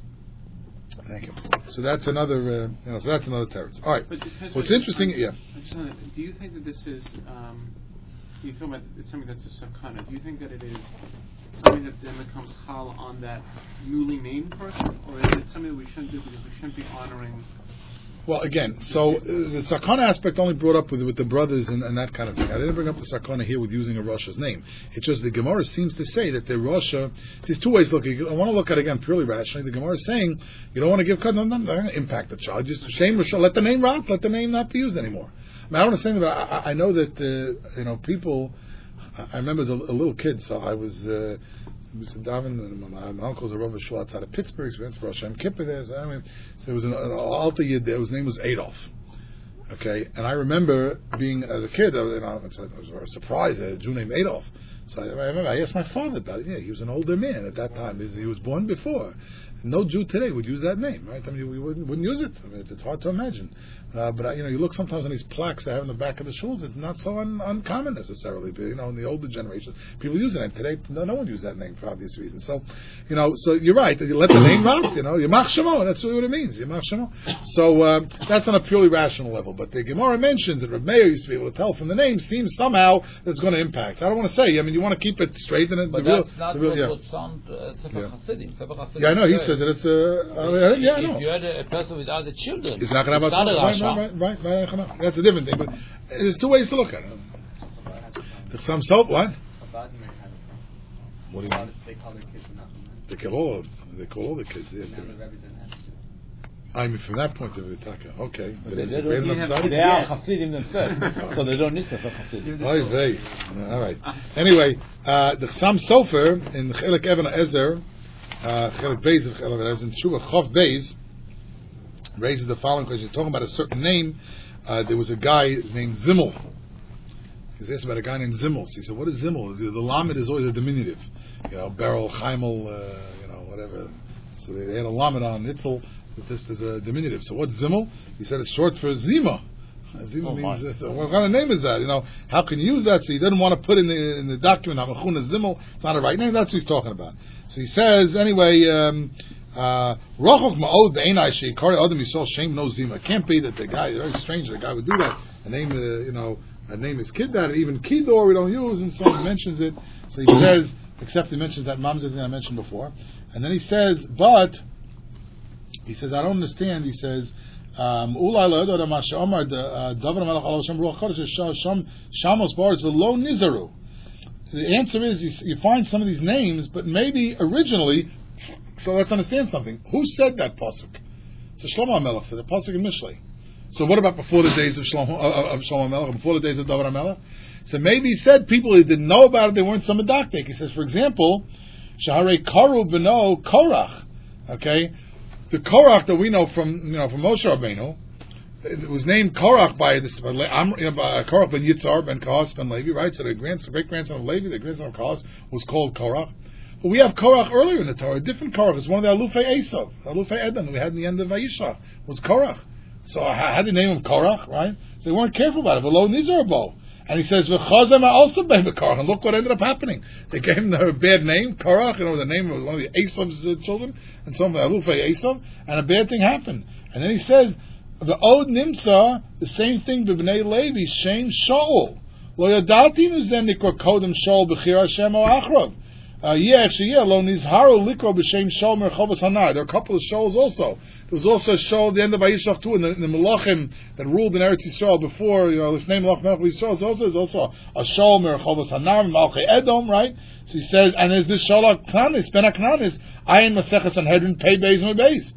thank you. So that's another uh, you know so that's another territory. All right. But because What's I- interesting? I- Yeah. I just wanna, do you think that this is, um, you're talking about it's something that's a sakana, do you think that it is something that then becomes chal on that newly named person, or is it something that we shouldn't do because we shouldn't be honoring? Well, again, so uh, the sakana aspect only brought up with with the brothers and, and that kind of thing. I didn't bring up the sakana here with using a Rasha's name. It's just the Gemara seems to say that the Rasha. There's two ways to look. I want to look at it again purely rationally. The Gemara is saying you don't want to give cut. No, no, no, impact the child. Just shame Rasha. Let the name rot. Let the name not be used anymore. I mean, I don't understand, but I, I know that uh, you know people. I remember as a, a little kid, so I was. Uh, Mister Davin, my, my uncle's a Rav Shul outside of Pittsburgh. So we went to Rosh Hashem Kippur there. So, I mean, so there was an, an altar yid there. His name was Adolf. Okay, and I remember being as a kid, I was, you know, I was surprised that a Jew named Adolf. So I, I remember I asked my father about it. Yeah, he was an older man at that time. He, he was born before. No Jew today would use that name, right? I mean, we wouldn't, wouldn't use it. I mean, it's, it's hard to imagine. Uh, but, I, you know, you look sometimes on these plaques they have in the back of the shuls, it's not so un, uncommon necessarily. But, you know, in the older generation, people use that name. Today, no, no one uses that name for obvious reasons. So, you know, so you're right. You let the name rot, you know. Yamach Shemo, that's really what it means. Yamach Shemo. So, um, that's on a purely rational level. But the Gemara mentions that Reb Meir used to be able to tell from the name, seems somehow that's going to impact. I don't want to say. I mean, you want to keep it straight. And But the real, that's not the real, what yeah. would sound uh, Sefer Yeah. Hasidim. Sefer Hasidim Yeah, I know. He says, says that it's a. Uh, I mean, yeah, I if know. you had a, a person without the children, It's not going to it's have a not a right, Rasha. right, right, right, right, right. That's a different thing. But there's two ways to look at it. There's some soap. What? Chabad may have it. What do you Call mean? it- They call their kids Menachem. They call all. They call all the kids. They have Now to, the Rebbe doesn't have to. I mean, from that point of view, Taka. Okay. But There's they a don't great need enough have- side. They are Hasidim themselves, so they don't need Sefer Hasidim. Oy vey. All right. Anyway, uh, the Sam Sofer in Chelik Even Ezer, uh, Chelik Beis of Chelik Even Ezer, in Tshuva Chof Beis, raises the following question. He's talking about a certain name. Uh, there was a guy named Zimmel. He was asked about a guy named Zimmel. So he said, "What is Zimmel?" The, the lamed is always a diminutive. You know, Beryl, Chaimel, uh, you know, whatever. So they, they had a lamed on Itzel. But this is a diminutive. So what's Zimmel? He said it's short for Zima. Zima Oh, means, my. uh, so what kind of name is that? You know, how can you use that? So he didn't want to put in the in the document Hamachuna Zimmel. It's not a right name. That's what he's talking about. So he says anyway. Um, Rochok ma'od be'enai sheikari adam yisrael shem no zima. It can't be that the guy, very strange, the guy would do that. A name, uh, you know, a name is kid that even kidor we don't use, and so he mentions it. So he says, except he mentions that mamzer thing I mentioned before, and then he says, but he says I don't understand. He says. Um, the answer is you, you find some of these names, but maybe originally. So let's understand something. Who said that pasuk? So Shlomo HaMelech said the pasuk in Mishlei. So what about before the days of Shlomo, uh, of Shlomo HaMelech, before the days of David HaMelech? So maybe he said people who didn't know about it, they weren't some medakdek. He says, for example, Shaharei Karu Beno Korach. Okay, the Korach that we know from you know from Moshe Rabbeinu, it was named Korach by this by, um, you know, by Korach ben Yitzhar ben Kahas ben Levi, right? So the grandson, great grandson of Levi, the grandson of Kahas, was called Korach. we have Korach earlier in the Torah. A different Korach. It's one of the Alufei Esav, Alufei Edom that we had in the end of Vayishlach was Korach. So how did they name him Korach, right? So they weren't careful about it. V'lo nizarbo. And he says, V'chazem also be Korach. And look what ended up happening. They gave him a bad name, Korach, you know, the name of one of the Esav's uh, children, and some of the Alufei Esav, and a bad thing happened. And then he says, the Od Nimtza, the same thing, B'bnei Levi, Shem Shaul. Lo yadati nuzen nikra kodem Shaul b'chir Hashem o achrav. Yeah, actually, yeah, lo nizharu likro b'shem Shaul merchovas hanar. There are a couple of Shauls also. There was also a Shaul at the end of Vayishlach too, in the, in the Melachim that ruled in Eretz Yisrael before, you know, his name Melach Melech Yisrael. There's also, there's also a Shaul merchovas hanar, Malchei Edom, right? So he says, and there's this Shaul Knanis, Ben Knanis, Ayin Maseches Sanhedrin, Pei Beis and Beis.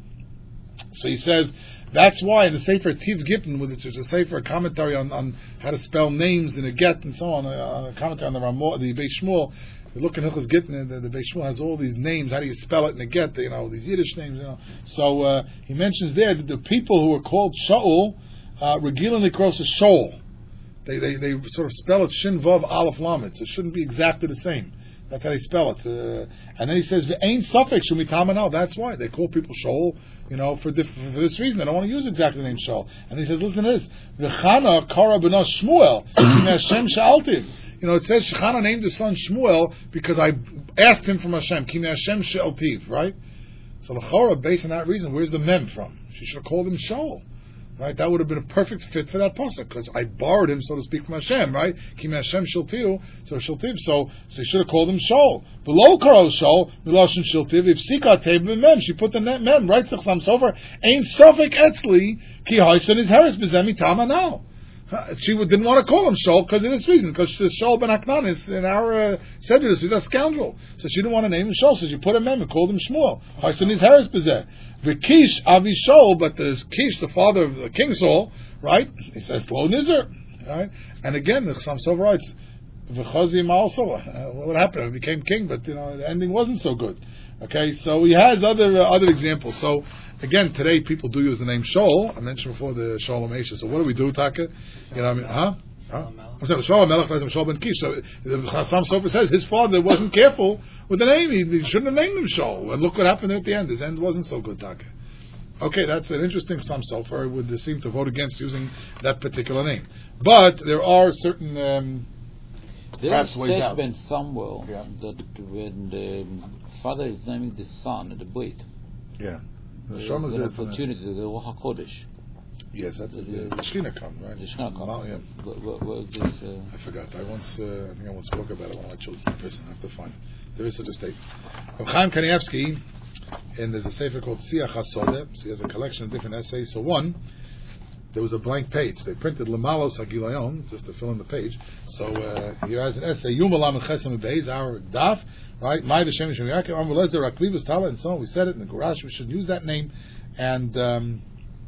So he says, that's why in the Sefer Tiv Gittin, which is a Sefer commentary on, on how to spell names in a get and so on, a, a commentary on the Ramah, the Beis Shmuel, you look in Hilchos Gittin, and the, the Beis Shmuel has all these names. How do you spell it in a get? You know, these Yiddish names. You know, so uh, he mentions there that the people who were called Shaul, Regilin Nikros is Shaul. They, they they sort of spell it Shin Vav Aleph Lamed, so it shouldn't be exactly the same. That's how they spell it. Uh, and then he says, "Ain't suffix shumitamanal." That's why they call people Shaul, you know, for, diff- for this reason. They don't want to use exactly the name Shaul. And he says, "Listen to this: V'chana kara b'nos Shmuel Hashem she'altiv." You know, it says Shechana named his son Shmuel because I asked him from Hashem. Kimi Hashem she'altiv, right? So the Chorah, based on that reason, where's the mem from? She should have called him Shaul. Right, that would have been a perfect fit for that pasuk because I borrowed him, so to speak, from Hashem. Right, Kim Hashem Shiltiu, so Shiltiv. So, so he should have called him Shaul. Below Karol Shaul, Miloshin Shiltiv. If Sika Tevim Mem, she put the mem right. Tzachsam Sofer ain't Sofik Etzli Ki Hoyson is Harris Bezemi Tama now. She didn't want to call him Shaul because of this reason, because Shaul ben Aknanis in our uh, said this he's a scoundrel, so she didn't want to name him Shaul, so she put a mem and called him Shmuel. Hoyson is Harris Bezeh. The Kish Avi Shaul, but the Kish, the father of the King Saul, right? He says Lo Nizer, right? And again, the Chassam Sofer writes, V'chazim also. Uh, what happened? He became king, but you know the ending wasn't so good. Okay, so he has other uh, other examples. So again, today people do use the name Shaul. I mentioned before the Shaul Amesha. So what do we do, Taka? You know, what I mean, huh? Huh? I'm saying Shaul Melech Shaul ben Kish. So the Chassam Sofer says his father wasn't careful with the name. He, he shouldn't have named him Shaul. And look what happened at the end. His end wasn't so good, Taka. Okay, that's an interesting Chassam Sofer. Would seem to vote against using that particular name. But there are certain um, there perhaps is a ways out. statement somewhere Yeah. that when the father is naming the son at the Brit, Yeah. The there's Shom is an there. opportunity to the Ruach HaKodesh. Yes, that's it. The Shechina come, right? The Shechina come. Oh, yeah. Where, where, where is this, uh, I forgot. I once, uh, I think I once spoke about it when I chose the person. I have to find it. There is such a statement. Rav Chaim Kanievsky, and there's a sefer called Siach HaSodeh. So he has a collection of different essays. So one, there was a blank page. They printed Lamalos HaGilayom, just to fill in the page. So uh, here has an essay, Yom Alam Chesem Beis, our daf, right? Mai V'Shem Shem Yaakov, Am V'Lezer Rakvivus Tala, and so on. We said it in the Gurash. We should use that name. And um,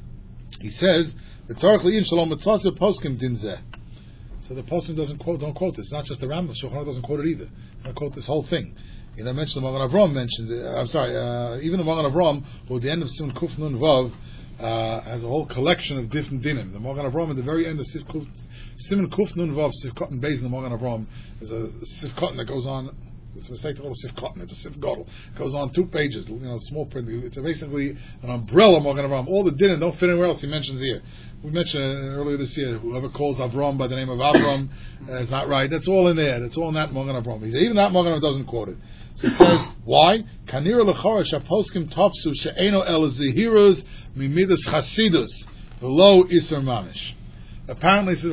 he says, "V'Tzarich Li'in Shalom Mitzvah Poskim Dinzeh." So the poskim doesn't quote, don't quote this. It's not just the Rambam. Shulchan Aruch doesn't quote it either. I quote this whole thing. You know, I mentioned the Magen Avraham mentions it. I'm sorry, uh, even the Magen Avraham, who at the end of Simon Kuf Nun Vav, Uh, has a whole collection of different dinim. The Magen Avraham at the very end of Simon Kuf Nun Vav Sivkot and Beis in the Magen Avraham is a Sivkot that goes on. It's a mistake to call it Sivkot. It's a Sivkot. It goes on two pages. You know, small print. It's basically an umbrella Magen Avraham. All the dinim don't fit anywhere else. He mentions here. We mentioned earlier this year. Whoever calls Avram by the name of Avram uh, is not right. That's all in there. That's all in that Magen Avraham. Even that Magen Avraham doesn't quote it. So he says, why? Kanira lechora shaposkim topsu she'eno el zehirus mimidas chasidus below iser mamish. Apparently, says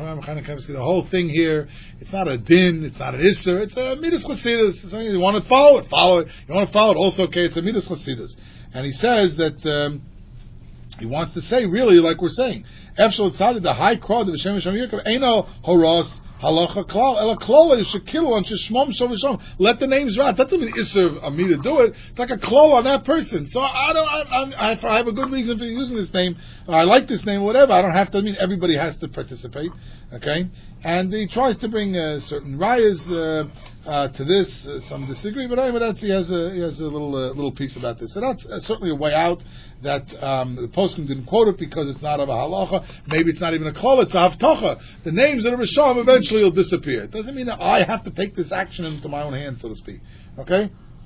the whole thing here, it's not a din, it's not an iser, it's a midas chasidus. You want to follow it, follow it. You want to follow it, also okay, it's a midas chasidus. And he says that um, he wants to say, really, like we're saying, Efshel tzadid, the high crowd of Hashem Hashem Yirkav, eno horos halacha klal, ela klola, yishakil on shishmom shovishom. Let the names right. That doesn't mean Isser of me to do it. It's like a klola on that person. So I don't, I, I, I have a good reason for using this name. Or I like this name, whatever. I don't have to, I mean, everybody has to participate. Okay? And he tries to bring uh, certain rayas uh, uh, to this. Uh, some disagree, but anyway, that's, he has a, he has a little, uh, little piece about this. So that's uh, certainly a way out. That um, the poskim didn't quote it because it's not of a halacha. Maybe it's not even a kol, it's a haftacha. The names that are Rishon eventually will disappear. It doesn't mean that I have to take this action into my own hands, so to speak. Okay?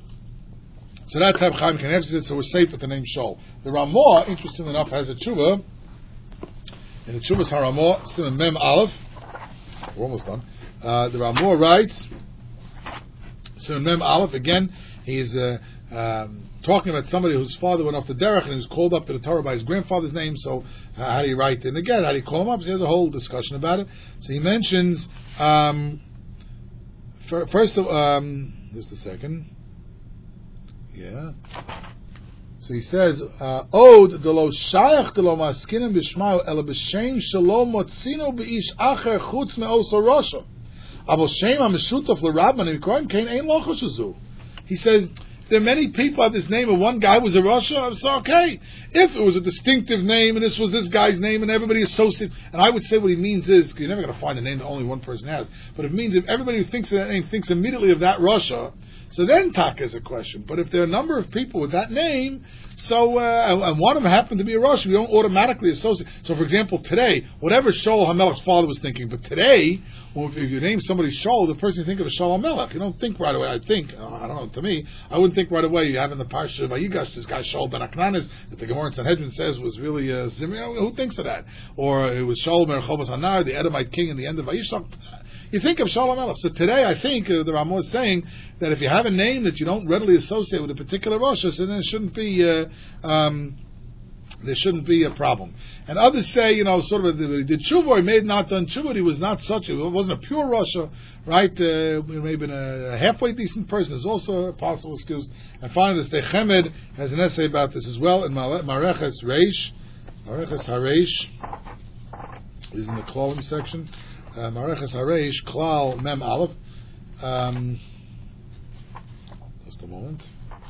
So that's how Chaim Kanievsky said, so we're safe with the name Shaul. The Ramah, interestingly enough, has a tshuva. In the Tshuvas HaRamah, Simon Mem Aleph, we're almost done. Uh, the Ramah writes, Simon Mem Aleph, again, he's uh, um, talking about somebody whose father went off the derech and he was called up to the Torah by his grandfather's name, so uh, how do you write it? And again, how do you call him up? So he has a whole discussion about it. So he mentions, um, for, first of, um, just a second, yeah. So he says, Od de lo shayach de lo maskinim b'shmayu ela b'shem shelo motzino b'ish acher chutz me'osa rosha. Abel shem ha-meshutaf l'rabbanim kohen kein ein locha shazu. He says, there are many people have this name, and one guy was a Rasha, it's okay. If it was a distinctive name, and this was this guy's name, and everybody associates, and I would say what he means is, you're never going to find a name that only one person has, but it means if everybody who thinks of that name thinks immediately of that Rasha, so then taka is a question. But if there are a number of people with that name, so uh, and one of them happened to be a Rosh, we don't automatically associate. So, for example, today, whatever Shaul HaMelech's father was thinking, but today, well, if you name somebody Shaul, the person you think of is Shaul HaMelech. You don't think right away. I think I don't know. To me, I wouldn't think right away. You have in the Parsha of Vayigash this guy Shaul ben Aknanis that the Gemara in Sanhedrin says was really uh, Zimri. Who thinks of that? Or it was Shaul ben Rehovos Hanar, the Edomite king in the end of Vayishak. You think of Shaul HaMelech. So today, I think uh, the Ramah is saying that if you have a name that you don't readily associate with a particular Rosh, then it shouldn't be. Uh, um, there shouldn't be a problem. And others say, you know, sort of, he did tshuva, he may have not done tshuva, he was not such, it wasn't a pure Rasha, right? Uh, he may have been a halfway decent person, is also a possible excuse. And finally, the Chemed has an essay about this as well, in Mareches Reish, Mareches HaReish, is in the Klolim section, uh, Mareches HaReish, Klal Mem Aleph, um, just a moment,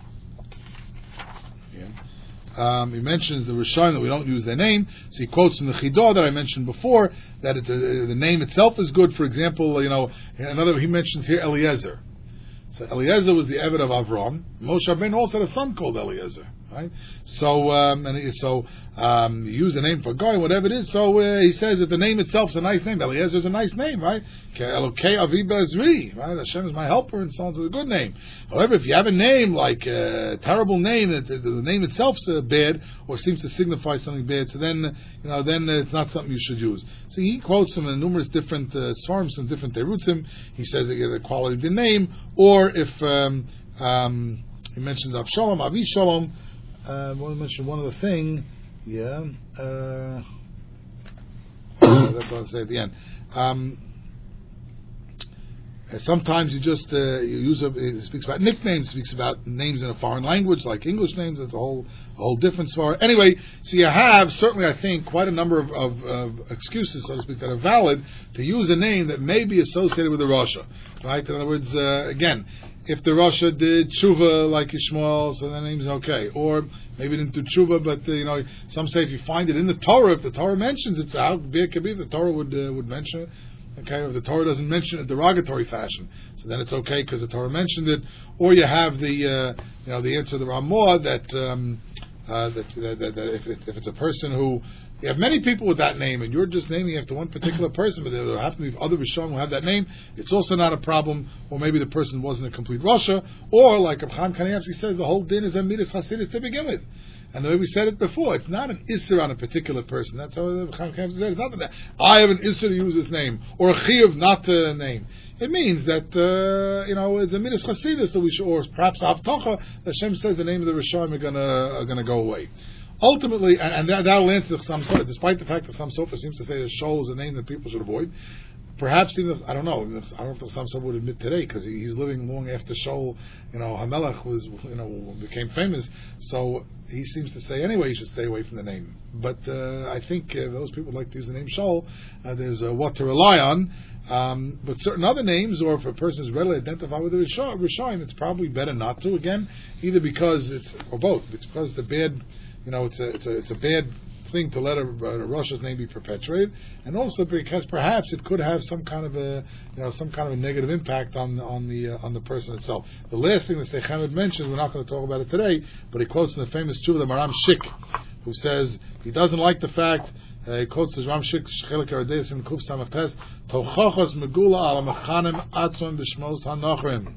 yeah. Um, he mentions the Rishonim that we don't use their name, so he quotes in the Chidah that I mentioned before that it's a, the name itself is good. For example, you know, another he mentions here Eliezer. So Eliezer was the Eved of Avram. Moshe Rabbeinu also had a son called Eliezer, right? So um, and he, so um, you use the name for Goy, whatever it is. So uh, he says that the name itself is a nice name. Eliezer is a nice name, right? Elokei Avi Bezri, right? Hashem is my helper, and so on. It's a good name. However, if you have a name like a terrible name, that the, the name itself is uh, bad or seems to signify something bad, so then you know then it's not something you should use. So he quotes some in numerous different uh, svarim, some different terutzim. He says that the quality of the name, or if um, um, he mentions Avshalom, Avi Shalom. Uh, I want to mention one other thing. Yeah, uh, that's what I'll say at the end. Um, sometimes you just uh, you use a, it speaks about nicknames, speaks about names in a foreign language like English names. That's a whole a whole different story. Anyway, so you have certainly, I think, quite a number of, of, of excuses, so to speak, that are valid to use a name that may be associated with a Rasha. Right? In other words, uh, again, if the Rasha did tshuva like Yishmael, so the name's okay. Or maybe didn't do tshuva, but uh, you know, some say if you find it in the Torah, if the Torah mentions it, how big it could be, the Torah would uh, would mention it. Okay, if the Torah doesn't mention it in derogatory fashion, so then it's okay because the Torah mentioned it. Or you have the uh, you know the answer to the Ramah that um, uh, that, that, that, that if, it, if it's a person who you have many people with that name, and you're just naming after one particular person, but there happen to be other Rishonim who have that name, it's also not a problem. Or maybe the person wasn't a complete Rasha, or like Chaim Kanievsky says, the whole din is a midas Hasidus to begin with. And the way we said it before, it's not an Isser on a particular person. That's how Chaim Kanievsky said. It's not that I have an Isser to use this name, or a Chiyuv not to name. It means that uh, you know it's a midas Hasidus that we should, or perhaps Avtocha. Hashem says the name of the Rishonim are gonna are gonna go away. Ultimately, and, and that, that'll answer the Chassam Sofer, despite the fact that Chassam Sofer seems to say that Shaul is a name that people should avoid. Perhaps even if, I don't know, I don't know if the Chassam Sofer would admit today, because he, he's living long after Shaul, you know, HaMelech was, you know, became famous. So he seems to say anyway you should stay away from the name. But uh, I think uh, those people like to use the name Shaul. Uh, there's uh, what to rely on. Um, but certain other names, or if a person is readily identified with a Rishayim, it's probably better not to. Again, either because it's, or both, it's because it's a bad, you know, it's a it's a it's a bad thing to let a, a Rosh's name be perpetuated, and also because perhaps it could have some kind of a you know some kind of a negative impact on on the uh, on the person itself. The last thing that Sdei Chemed mentioned, we're not going to talk about it today, but he quotes in the famous tshuva the Maram Shik, who says he doesn't like the fact. Uh, he quotes the Maram Shik Chelik Aradeis in Kuf Samach Tes Tochachos Megula Al Mechanim Atzman B'Shmos Hanochrim.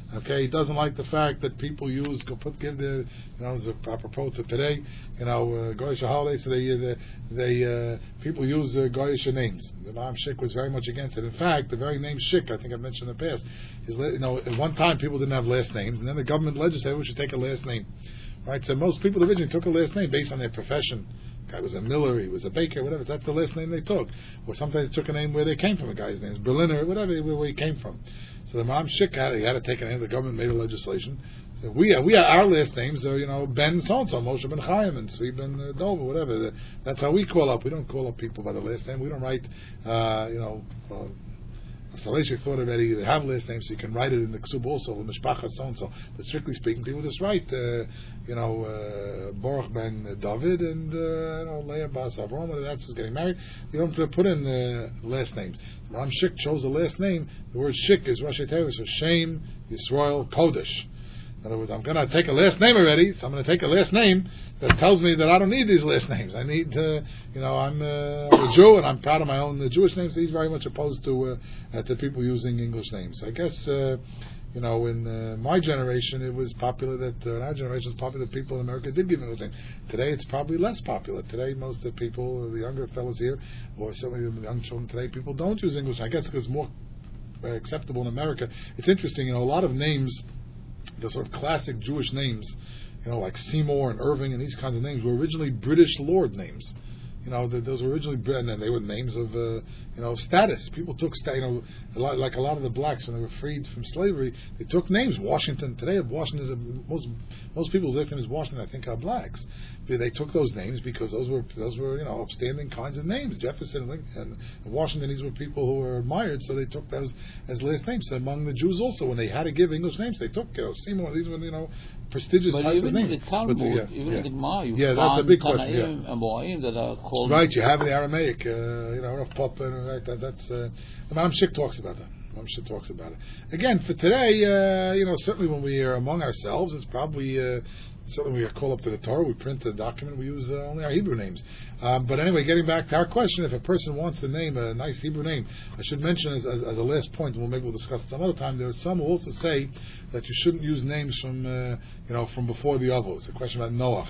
Okay, he doesn't like the fact that people use go put give the you know as a apropos to today, you know, uh, Goyish holidays. So they uh, they uh, people use uh, Goyish names. The Maam Shik was very much against it. In fact, the very name Shik, I think I mentioned in the past, is you know at one time people didn't have last names, and then the government legislated we should take a last name, right? So most people originally took a last name based on their profession. The guy was a miller, he was a baker, whatever. That's the last name they took. Or sometimes they took a name where they came from. A guy's name is Berliner, whatever, where he came from. So the Maam Shik had, he had to take a name. The government made a legislation. So we we our last names are you know Ben so and so, Moshe Ben Chaim, and Svi Ben uh, Dova, whatever. That's how we call up. We don't call up people by the last name. We don't write uh, you know. Uh, Saleshik thought already you have last names, so you can write it in the ksub also, Mishpacha so and so. But strictly speaking, people just write, uh, you know, uh, Baruch ben David and uh, you know Leah Bas Avram, and that's who's getting married. You don't have to put in uh, last names. Ram Shik chose the last name. The word Shik is Rashi Tevis, so Shem Yisrael Kodesh. In other words, I'm going to take a last name already, so I'm going to take a last name that tells me that I don't need these last names. I need, uh, you know, I'm, uh, I'm a Jew and I'm proud of my own uh, Jewish names. He's very much opposed to uh, uh, to people using English names. I guess, uh, you know, in uh, my generation, it was popular that, uh, in our generation, it's popular that people in America did give English names. Today, it's probably less popular. Today, most of the people, the younger fellows here, or certainly the young children today, people don't use English. I guess because it's more uh, acceptable in America. It's interesting, you know, a lot of names, the sort of classic Jewish names, you know, like Seymour and Irving and these kinds of names were originally British lord names. You know, the, those were originally Britain, and they were names of, uh, you know, of status. People took, sta- you know, a lot, like a lot of the blacks when they were freed from slavery, they took names. Washington today, Washington is a, most most people's last name is Washington. I think are blacks. They, they took those names because those were those were you know upstanding kinds of names. Jefferson and, Lincoln, and Washington, these were people who were admired, so they took those as last names. So among the Jews also, when they had to give English names, they took you know Seymour. These were you know prestigious but type even of names. In the Talmud, but, yeah, even yeah. in the Gemara, you yeah, find that's a big question. Tanaim Yeah. and Moaim that are called Right, you have the Aramaic, uh, you know, Rav Papa, right? That, that's uh, the Maam Shik talks about that. Maam Shik talks about it. Again, for today, uh, you know, certainly when we are among ourselves, it's probably uh, certainly we are called up to the Torah. We print the document. We use uh, only our Hebrew names. Um, but anyway, getting back to our question, if a person wants to name a nice Hebrew name, I should mention as, as, as a last point, and we'll maybe we'll discuss it some other time. There are some who also say that you shouldn't use names from uh, you know from before the Avos. A question about Noach.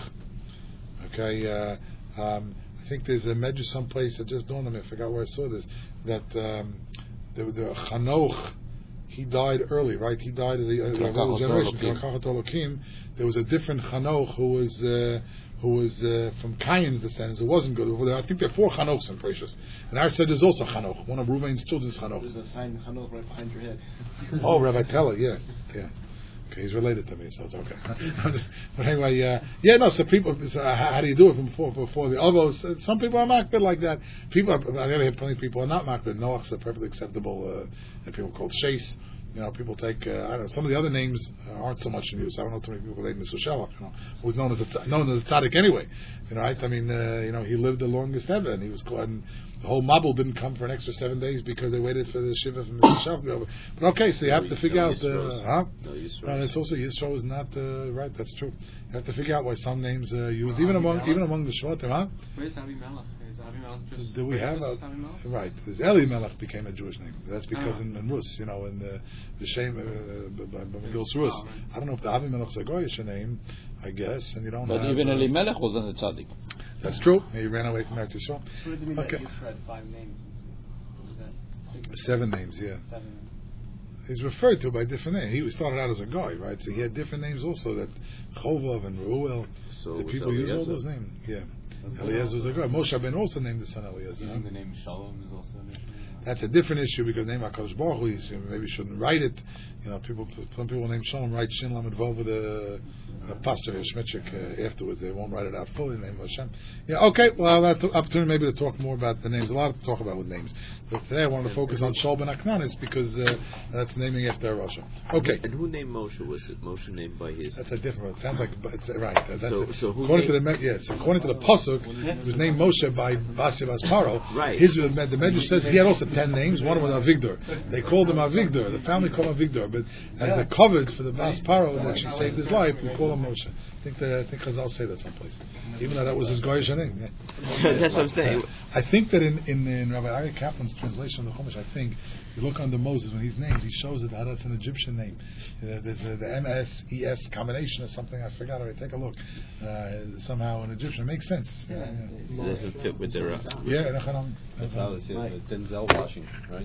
Okay. Uh, um, I think there's a medrash someplace that just dawned on me. I forgot where I saw this. That um, the, the Chanoch, he died early, right? He died of the uh, generation. There was a different Chanoch who was uh, who was uh, from Cain's descendants. It wasn't good. I think there are four Chanochs in Precious. And our said there's also Chanoch. One of Ruvain's children's Chanoch. There's a sign Chanoch right behind your head. Oh, Rabbi Teller, yeah, yeah. Okay, he's related to me, so it's okay. just, but anyway, uh, yeah, no. So people, so how, how do you do it from before before the Avos? Some people are makbid like that. People, are, I gotta have plenty of people who are not makbid. Noach's a perfectly acceptable. Uh, and people called Chase. You know, people take. Uh, I don't know. Some of the other names aren't so much in use. I don't know too many people named Mister Shalach. You know, who's known as a known as a tzaddik anyway. You know, right? I mean, uh, you know, he lived the longest ever, and he was called. And the whole Mabul didn't come for an extra seven days because they waited for the shiva from Mister Shalach. But okay, so you have to figure out. Uh, huh? No, And it's also Yisro is not uh, right. That's true. You have to figure out why some names uh, used even among even among the Shvatim. Huh? Where's Avimelech? Is Avimelech just? Do we have a Avimelech? right? There's Eli Melech became a Jewish name. That's because Oh. in, in Rus, you know, in the the Shem uh, by Megillus Rus. Oh, right. I don't know if the Avimelech's a goyish name. I guess, and you don't. But have, even uh, Elimelech wasn't a tzaddik. That's true. He ran away from Eretz Yisrael. What does it mean Okay. that Yisro had five names? What was that? Seven names, yeah. Seven. He's referred to by different names. He started out as a guy, right? So he had different names also. That Chovav and Reuel. So The was people use all Eliezer. those names. Yeah. Eliezer was a guy. Moshe Ben also named his son Eliezer. Using the name Shalom is also an issue. That's a different issue because name HaKadosh Baruch Hu, you maybe shouldn't write it. You know, people, some people name Shalom write Shin Lamed Vav with a, a pastor, a Shmitchik, uh, afterwards. They won't write it out fully, name Hashem. Yeah, okay, well, that's an opportunity maybe to talk more about the names. A lot to talk about with names. But today I wanted to focus on Shol Ben Aknanis because uh, that's naming after Russia. Okay. And who named Moshe? Was it Moshe named by his? That's a different one. It sounds like, but it's, right. That's So- it. so who according to the named- Me- yes, according to the pasuk, it was named Moshe by Vasya Paro. Right. His the Medrash says he had also ten names. One was Avigdor. They called him Avigdor. The family called him Avigdor. But as a covet for the Vas Paro that she saved his life, we call Shalom Moshe. I think that I think Chazal say that someplace, even though that was his goyish name. Yeah. That's what I'm saying. I think that in, in, in Rabbi Aryeh Kaplan's translation of the Chumash, I think you look under Moses when he's named, he shows it that it's an Egyptian name. Uh, there's a, the M S E S combination or something. I forgot already. Take a look. Uh, somehow an Egyptian. It makes sense. Yeah. Yeah, yeah. It doesn't fit with their. Uh, Yeah, That's how it's, uh, Denzel Washington, right?